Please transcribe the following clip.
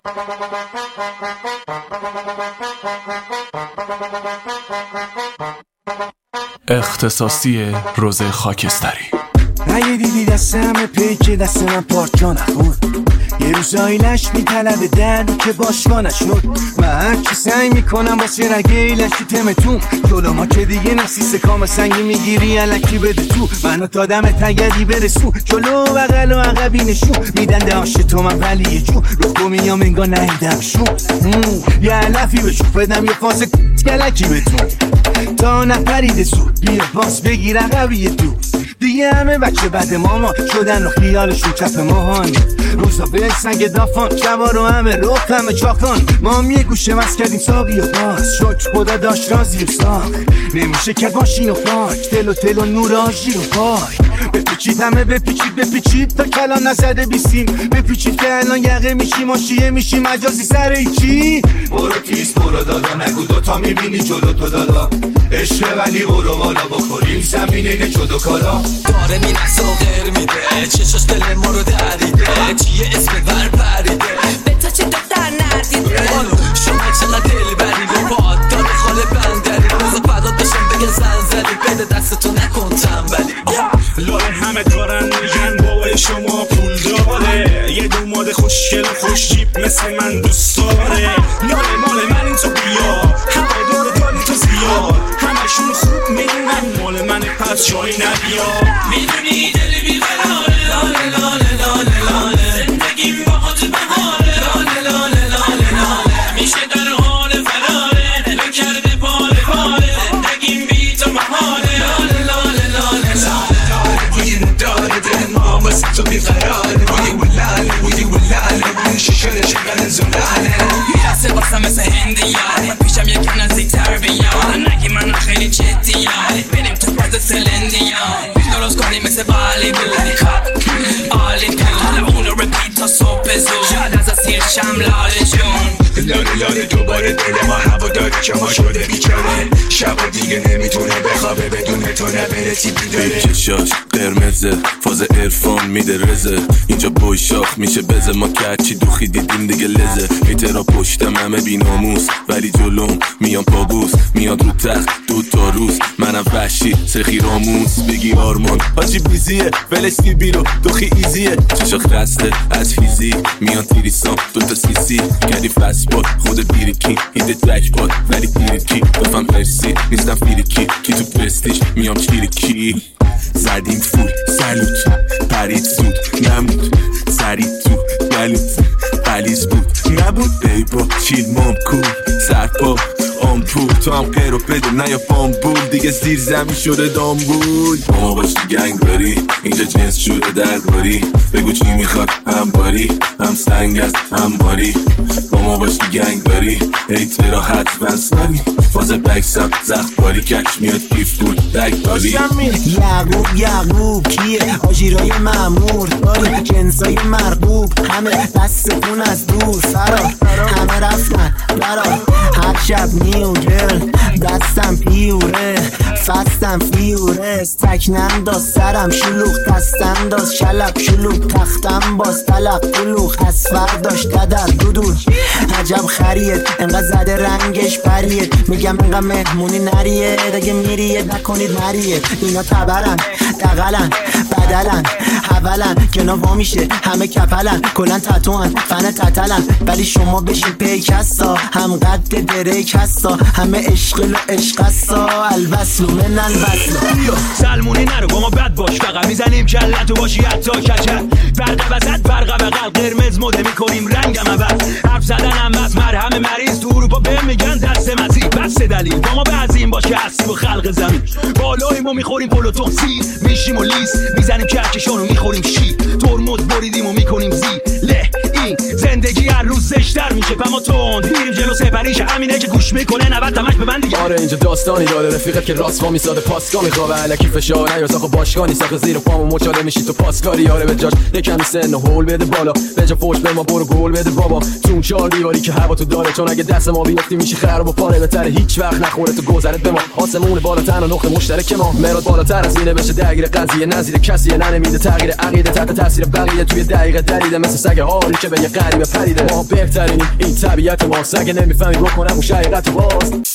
اختصاصی روز خاکستری. اگه دیدی دست همه پیک دست من پارچا نخون، یه روز آیلش میطلبه دردی که باشوا نشد. من هرچی سعی میکنم واسه رگیلش تو تمتون، جلو ما که دیگه نسیسه کام سنگی میگیری الکی بده تو. منو تا دم تگدی برسو، جلو بغل و عقبی نشون میدن دهاش تو من ولی یه جو رو خو میام انگار نهیدم شون. یه علفی بشو بدم یه فاز گلکی بتون تا نپریده سود، بیا باس بگیر عقبی دو. دیگه همه بچه بد ماما شدن و خیالشون چپ ماهان، روزا به سنگ دافان شبا رو همه رخ همه چاکان. ما هم یه گوشه وز کردیم ساقی و باز، شکر خدا داشت رازی و ساق نمیشه که باشین و پاک، تل و نور آجی رو پای. بپیچید همه بپیچید تا کلان نزده بیسیم، بپیچید که الان یقه میشیم و شیه میشیم مجازی سر ایچی. برو تیز برو دادا نگو دوتا میبینی جلو تو دادا، عشق ولی برو بالا بخوریم زمینه جدو کالا. داره مینست و غیر میده، چشاش دل ما رو دریده، چیه اسم ور پریده به تا چه دختر ندیده. شما چقدر دل بریده باد داره خاله بندری، روز فردا داشتم بگه زن زدی بده دستتو نکن تنبلی. لاره همه دارن میگن بابای شما پول داره، یه دوماد خوشگل و خوش جیب مثل من دوست داره. لاره مال من این تو بیا، همه دور داری تو زیاد، همشون خوب میدونن مال من پس جایی نبیا. میدونی دل بیقراره لاله لاله لاله لاله، زندگیم با خود بهاره لاله لاله لاله لاله، میشه در حال فراره بکرده پاره پاره، زندگیم بی تو محاله لاله لاله لاله لاله. بوی نداره دل ما واسه تو بیقراره، بوی ولاله بوی ولاله بوی ششاره چقدر زلاله. یه دسته واسه مثل هندیه پیشم یکم نزدیک‌تر بیا، نگی من خیلی جدیه بریم تو پرد سلندیه، درست کنیم مثل بالی بودی آلی کن اون رو رپیت تا صبح زود، شاید از اسیر شم لاله جون. لاله لاله دوباره دل ما هوا داری که ما شده بیچاره، شبا دیگه نمیتونه بخوابه بدون تو نبرسی بیداره. چشاش قرمزه فاز عرفان میده رزه، اینجا بوشاخ میشه بزه، ما که هرچی دوخی دیدیم دیگه لزه. ایترا پشتم همه بیناموس ولی جلوم میان پابوس، میاد رو تخت دو تا روز منم وحشی سخی راموس. بگی آرمان حاجی بیزیه ولش بیرو دوخی ایزیه، چشاخ رسته از فیزیک میان تیریسان دوتا سیسی کردی فست باد خود بیریکی ایده ترک باد ولی بیریکی بفهم پرسی نیستم فیریکی کی تو پرستیش میام چیریکی. زدیم فول سلوت پرید زود نمود سری تو گلوت قلیز بود نبود بیبا چیل مام کول سرپا آمپول، تو هم قیر و بده نه یا بامبول دیگه زیر زمین شده دامبول. با ما باشی گنگ باری اینجا جنس شده درباری، بگو چی میخواد هم باری هم سنگ است هم باری. با ما باشی گنگ باری ایترا حتما ساری، فاز بکسم زخت باری کش میاد کیف بود دک باری. یعقوب کیه آجیرای معمور داری جنسای مرغوب، همه دستتون از دور سرا همه رفتن برا، هر شب نیو گل دستم پیوره فستم فیوره، تکنم داز سرم شلوخ دستم داز شلق شلوخ تختم باز تلق قلوخ از فرداش ددر دودون عجب خریه انقدر زده رنگش پریه، میگم انقدر مهمونی نریه دیگه میریه نکنید مریه. اینا تبرن دقلن بدلن حولن گنا وا میشه همه کپلن کلن تتوان فن تتلن، ولی شما بشین پیکستا هم قد دریک هستا همه عشق هستا الوصل من الوصل. سلمونی نرو با ما بد باش فقط میزنیم کلتو باشی حتی کچل، برق وزد برق بغل قرمز مده میکنیم رنگم عوض، حرف زدنم بس مرهم مریض تو اروپا به میگن دست مزید بس دلیل با ما بعضیم باش که هستیم و خلق زمین بالای ما میخوریم پلوتون سیر میشیم و لیس میزنیم کهکشانو میخوریم شیر ترمز بریدیم و میکنیم زیر له این زندگی هر روز زشتر میشه پا ما تند میریم جلو سپریش همینه که گوش میکنه 90 تمک به من دیگه. آره اینجا داستانی داره رفیقت که راست ما میساده پاسکا میخوابه الکی فشار نیاز آخه باشگانی ساخت زیر پامو مچاله میشی تو پاسکاری آره به جاش یکم سن و هول بده بالا به جا فوش به ما برو گل بده بابا چون چار دیواری که هوا تو داره، چون اگه دست ما بیفتی میشی خراب و پاره بهتره هیچ وقت نخوره تو گذرت به ما. آسمون بالاتر و نقطه مشترک ما مراد بالاتر از اینه بشه درگیر قضیه نظیر کسی نمیده تغییر عقیده تحت تاثیر بقیه توی دقیقه دریده مثل سگ حالی که به یه غریبه پریده ما بهترینیم این طبیعت ماست اگه نمیفهمی بکنم اون شقیقت باست